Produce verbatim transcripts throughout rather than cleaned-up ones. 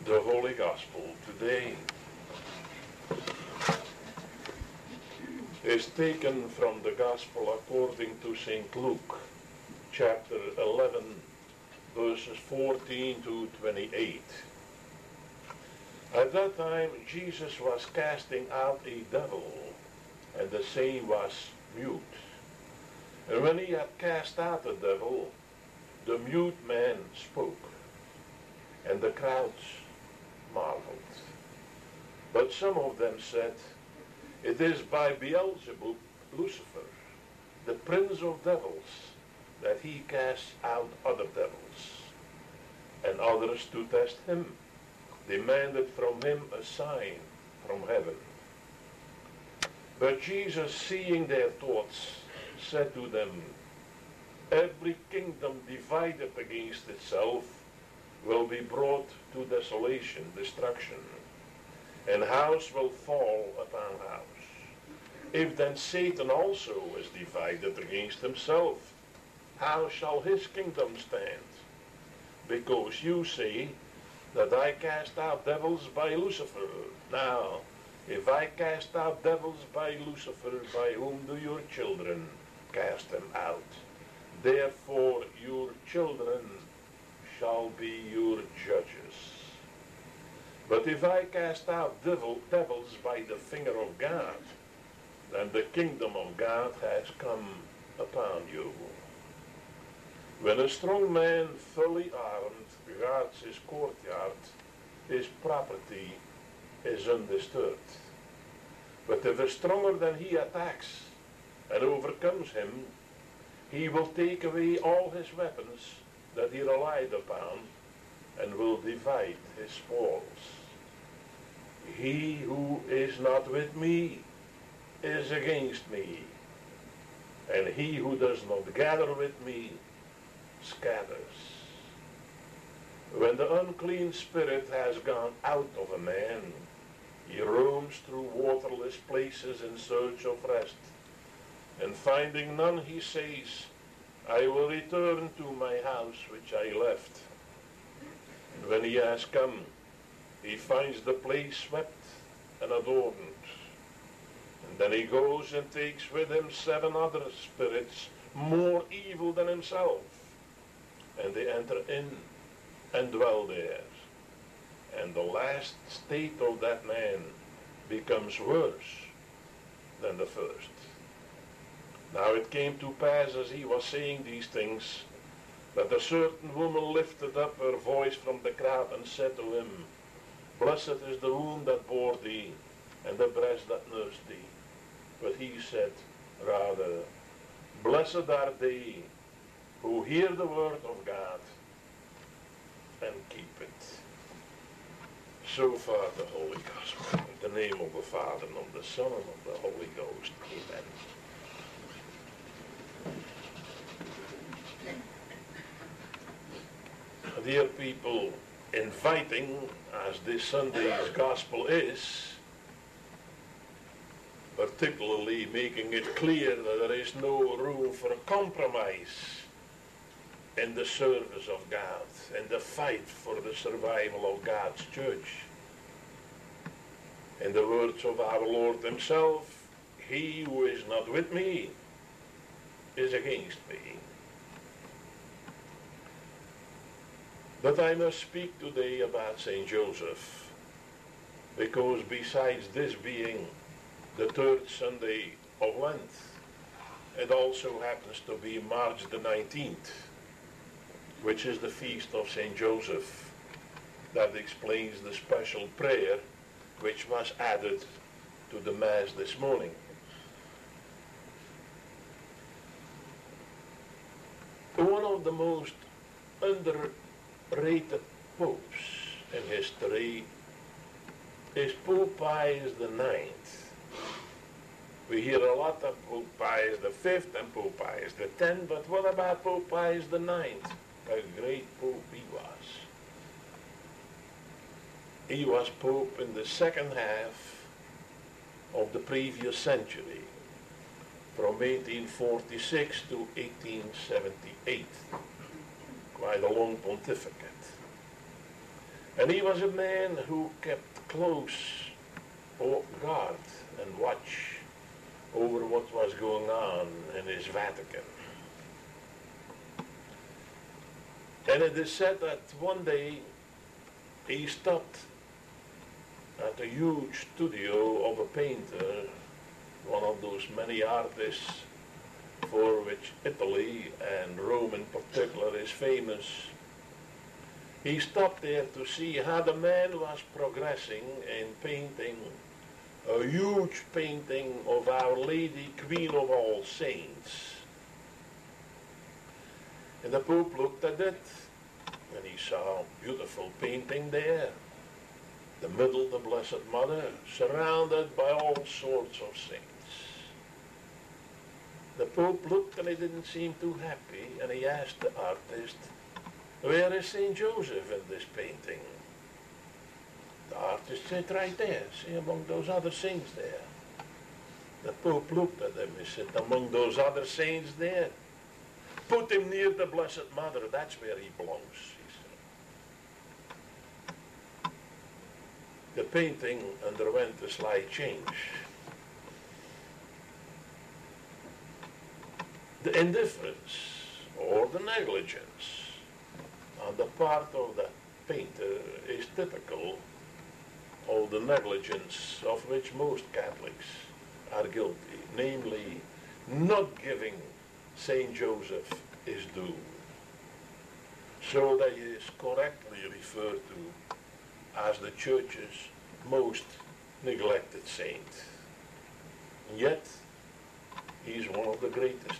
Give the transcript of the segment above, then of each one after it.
The Holy Gospel today is taken from the Gospel according to Saint Luke, chapter eleven, verses fourteen to twenty-eight. At that time Jesus was casting out a devil, and the same was mute. And when he had cast out the devil, the mute man spoke, and the crowds marveled. But some of them said, "It is by Beelzebub, Lucifer, the prince of devils, that he casts out other devils." And others, to test him, demanded from him a sign from heaven. But Jesus, seeing their thoughts, said to them, "Every kingdom divided against itself will be brought to desolation, destruction, and house will fall upon house. If then Satan also is divided against himself, how shall his kingdom stand? Because you say that I cast out devils by Lucifer. Now, if I cast out devils by Lucifer, by whom do your children cast them out? Therefore your children shall be your judges. But if I cast out devil, devils by the finger of God, then the kingdom of God has come upon you. When a strong man, fully armed, guards his courtyard, his property is undisturbed. But if a stronger than he attacks and overcomes him, he will take away all his weapons that he relied upon and will divide his spoils. He who is not with me is against me, and he who does not gather with me scatters. When the unclean spirit has gone out of a man, he roams through waterless places in search of rest, and finding none, he says, "I will return to my house which I left." And when he has come, he finds the place swept and adorned. And then he goes and takes with him seven other spirits more evil than himself, and they enter in and dwell there. And the last state of that man becomes worse than the first. Now it came to pass, as he was saying these things, that a certain woman lifted up her voice from the crowd and said to him, "Blessed is the womb that bore thee, and the breast that nursed thee." But he said rather, "Blessed are they who hear the word of God and keep it." So far the Holy Gospel. In the name of the Father, and of the Son, and of the Holy Ghost. Amen. Dear people, inviting, as this Sunday's Gospel is, particularly making it clear that there is no room for compromise in the service of God, in the fight for the survival of God's church. In the words of our Lord himself, "He who is not with me is against me." But I must speak today about Saint Joseph, because besides this being the third Sunday of Lent, it also happens to be March the nineteenth, which is the feast of Saint Joseph. That explains the special prayer which was added to the Mass this morning. One of the most underrated popes in history is Pope Pius the Ninth. We hear a lot of Pope Pius the Fifth and Pope Pius the Tenth, but what about Pope Pius the Ninth? A great pope he was. He was pope in the second half of the previous century, from eighteen forty-six to eighteen seventy-eight. Quite a long pontificate. And he was a man who kept close guard and watch over what was going on in his Vatican. And it is said that one day he stopped at a huge studio of a painter, one of those many artists for which Italy and Rome in particular is famous. He stopped there to see how the man was progressing in painting a huge painting of Our Lady, Queen of All Saints. And the Pope looked at it, and he saw a beautiful painting there. The middle, the Blessed Mother, surrounded by all sorts of saints. The Pope looked and he didn't seem too happy, and he asked the artist, "Where is Saint Joseph in this painting?" The artist said, "Right there, see, among those other saints there." The Pope looked at him, he said, "Among those other saints there? Put him near the Blessed Mother, that's where he belongs," he said. The painting underwent a slight change. The indifference or the negligence on the part of the painter is typical of the negligence of which most Catholics are guilty, namely not giving Saint Joseph his due, so that he is correctly referred to as the Church's most neglected saint. And yet, he's one of the greatest.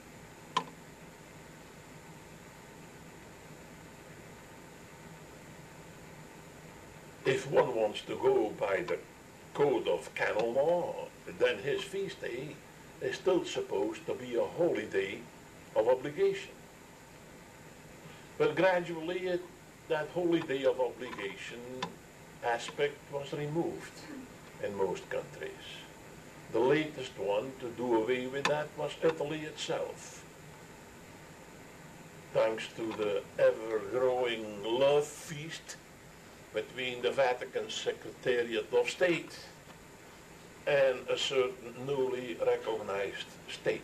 If one wants to go by the code of canon law, then his feast day is still supposed to be a holy day of obligation. But gradually it, that holy day of obligation aspect was removed in most countries. The latest one to do away with that was Italy itself, thanks to the ever-growing love feast between the Vatican Secretariat of State and a certain newly recognized state.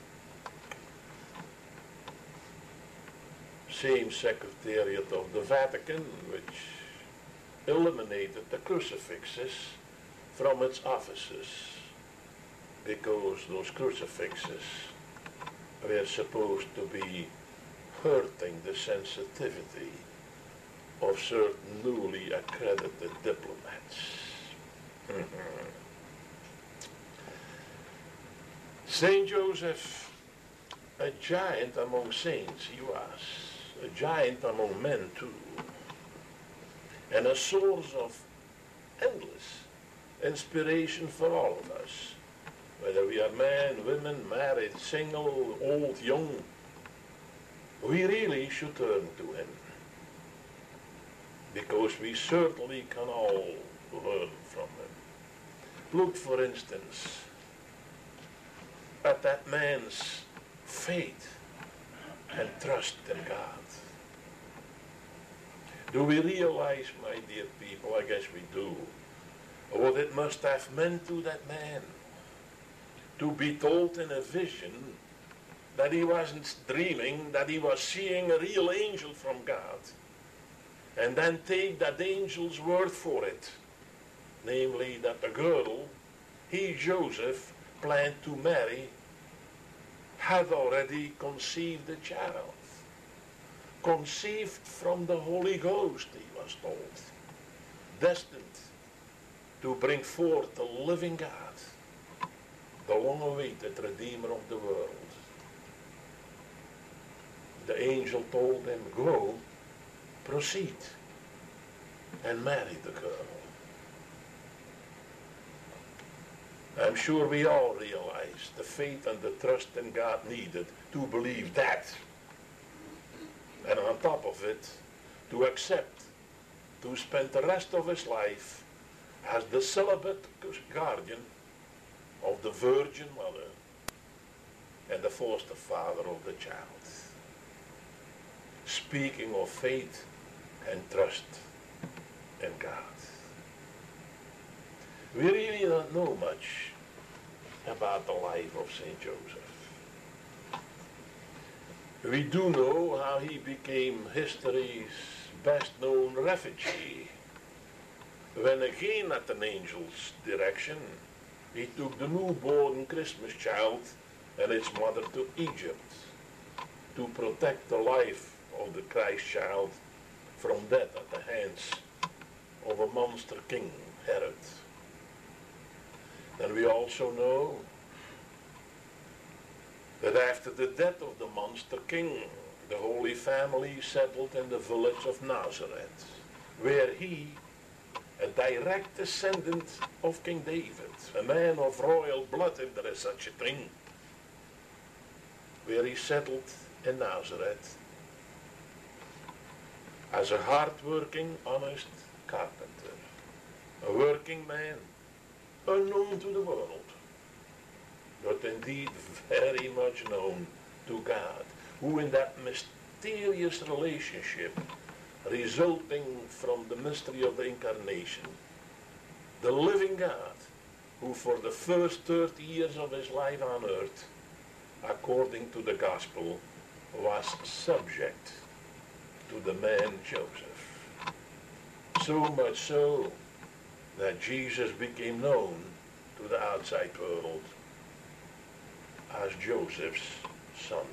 Same Secretariat of the Vatican, which eliminated the crucifixes from its offices because those crucifixes were supposed to be hurting the sensitivity of certain newly accredited diplomats. Mm-hmm. Saint Joseph, a giant among saints he was, a giant among men too, and a source of endless inspiration for all of us, whether we are men, women, married, single, old, young. We really should turn to him, because we certainly can all learn from him. Look, for instance, at that man's faith and trust in God. Do we realize, my dear people, I guess we do, what it must have meant to that man to be told in a vision that he wasn't dreaming, that he was seeing a real angel from God, and then take that angel's word for it, namely that the girl he, Joseph, planned to marry had already conceived a child, conceived from the Holy Ghost, he was told, destined to bring forth the living God, the long-awaited Redeemer of the world. The angel told him, "Go, proceed, and marry the girl." I'm sure we all realize the faith and the trust in God needed to believe that. And on top of it, to accept, to spend the rest of his life as the celibate guardian of the Virgin Mother and the foster father of the child. Speaking of faith and trust, and God. We really don't know much about the life of Saint Joseph. We do know how he became history's best-known refugee. When again at an angel's direction, he took the newborn Christmas child and its mother to Egypt to protect the life of the Christ child from death at the hands of a monster king, Herod. And we also know that after the death of the monster king, the Holy Family settled in the village of Nazareth, where he, a direct descendant of King David, a man of royal blood, if there is such a thing, where he settled in Nazareth as a hard-working, honest carpenter, a working man, unknown to the world, but indeed very much known to God, who in that mysterious relationship resulting from the mystery of the incarnation, the living God, who for the first thirty years of his life on earth, according to the gospel, was subject to the man Joseph. So much so that Jesus became known to the outside world as Joseph's son.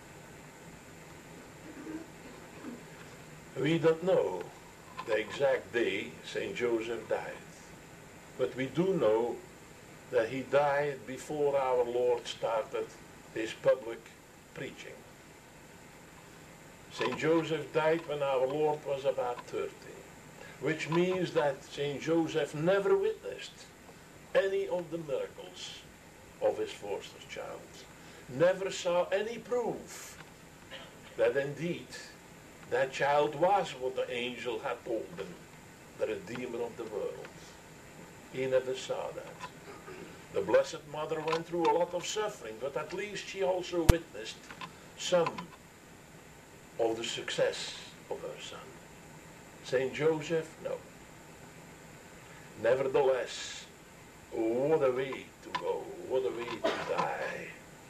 We don't know the exact day Saint Joseph died, but we do know that he died before our Lord started his public preaching. Saint Joseph died when our Lord was about thirty, which means that Saint Joseph never witnessed any of the miracles of his foster child, never saw any proof that indeed that child was what the angel had told him, the Redeemer of the world. He never saw that. The Blessed Mother went through a lot of suffering, but at least she also witnessed some of the success of her son. Saint Joseph, no. Nevertheless, what a way to go, what a way to die.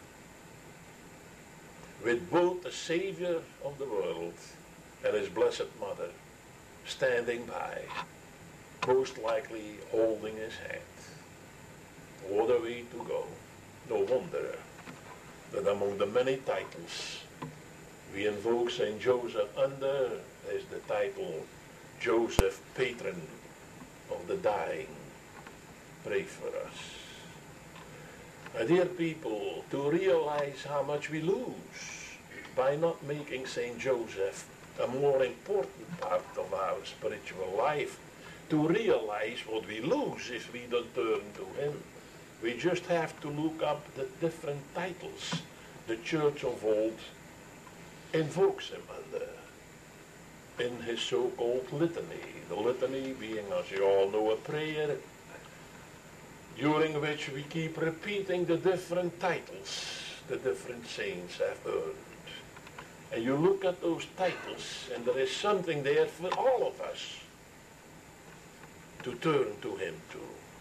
With both the Savior of the world and his Blessed Mother standing by, most likely holding his hand. What a way to go. No wonder that among the many titles we invoke Saint Joseph under is the title Joseph, Patron of the Dying. Pray for us. My dear people, to realize how much we lose by not making Saint Joseph a more important part of our spiritual life, to realize what we lose if we don't turn to him, we just have to look up the different titles the Church of old invokes him under in his so-called litany. The litany being, as you all know, a prayer during which we keep repeating the different titles the different saints have earned. And you look at those titles, and there is something there for all of us to turn to him to.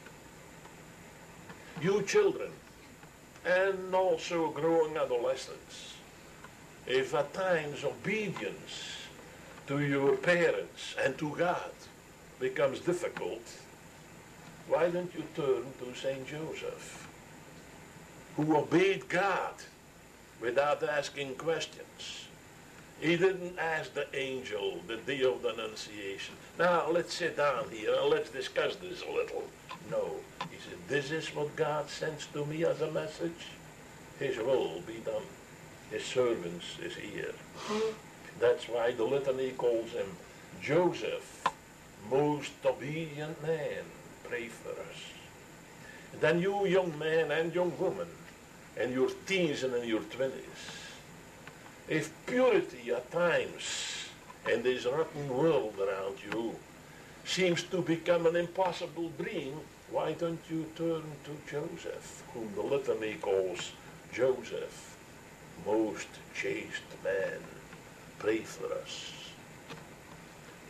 You children, and also growing adolescents, if at times obedience to your parents and to God becomes difficult, why don't you turn to Saint Joseph, who obeyed God without asking questions? He didn't ask the angel the day of the Annunciation, now let's sit down here and let's discuss this a little. No, he said, this is what God sends to me as a message. His will be done. His servants is here. That's why the litany calls him Joseph, most obedient man. Pray for us. And then you young men and young women, and your teens and in your twenties, if purity at times in this rotten world around you seems to become an impossible dream, why don't you turn to Joseph, whom the litany calls Joseph, most chaste man? Pray for us.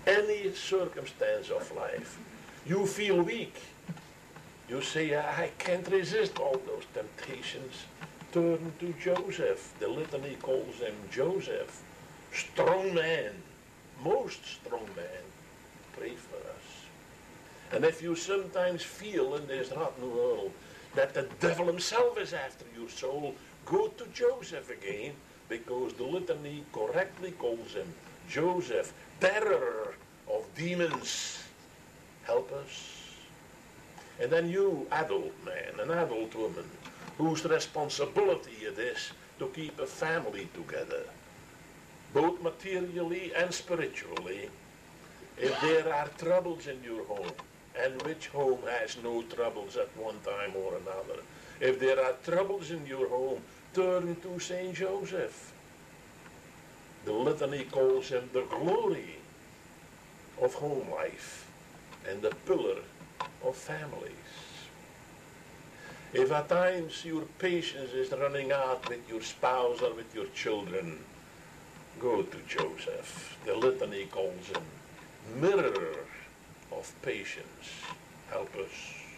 any circumstance of life, you feel weak. You say, I can't resist all those temptations. Turn to Joseph. The litany calls him Joseph. Strong man, most strong man. Pray for us. And if you sometimes feel in this rotten world that the devil himself is after your soul, go to Joseph again, because the litany correctly calls him Joseph, terror of demons. Help us. And then you, adult man, an adult woman, whose responsibility it is to keep a family together, both materially and spiritually. If there are troubles in your home, and which home has no troubles at one time or another? If there are troubles in your home, turn to Saint Joseph. The litany calls him the glory of home life and the pillar of families. If at times your patience is running out with your spouse or with your children, go to Joseph. The litany calls him mirror of patience. Help us.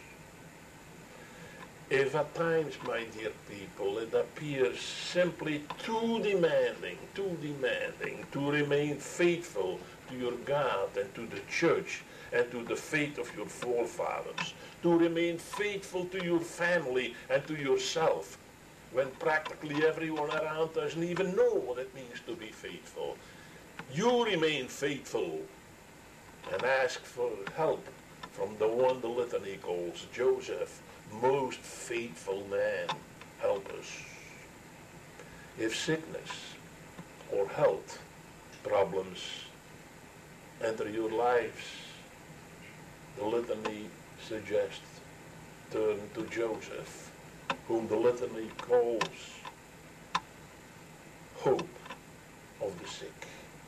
If at times, my dear people, it appears simply too demanding, too demanding to remain faithful to your God and to the church and to the faith of your forefathers, to remain faithful to your family and to yourself, when practically everyone around doesn't even know what it means to be faithful, you remain faithful and ask for help from the one the litany calls Joseph, most faithful man. Help us. If sickness or health problems enter your lives, the litany suggests turn to Joseph, whom the litany calls hope of the sick.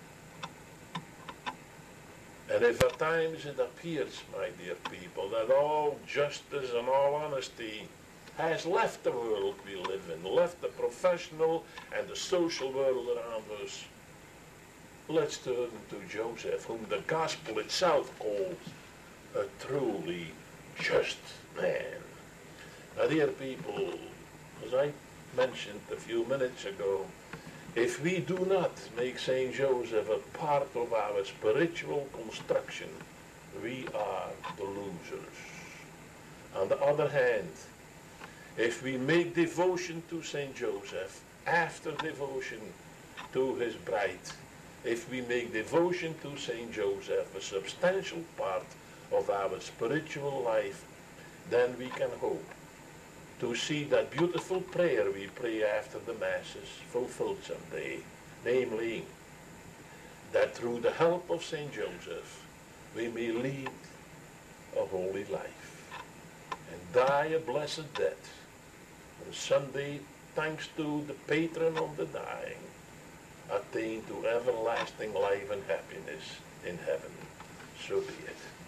And if at times it appears, my dear people, that all justice and all honesty has left the world we live in, left the professional and the social world around us, let's turn to Joseph, whom the gospel itself calls a truly just man. Now, dear people, as I mentioned a few minutes ago, if we do not make Saint Joseph a part of our spiritual construction, we are the losers. On the other hand, if we make devotion to Saint Joseph after devotion to his bride, if we make devotion to Saint Joseph a substantial part of our spiritual life, then we can hope to see that beautiful prayer we pray after the Masses fulfilled someday, namely, that through the help of Saint Joseph, we may lead a holy life and die a blessed death, and someday, thanks to the patron of the dying, attain to everlasting life and happiness in heaven. So be it.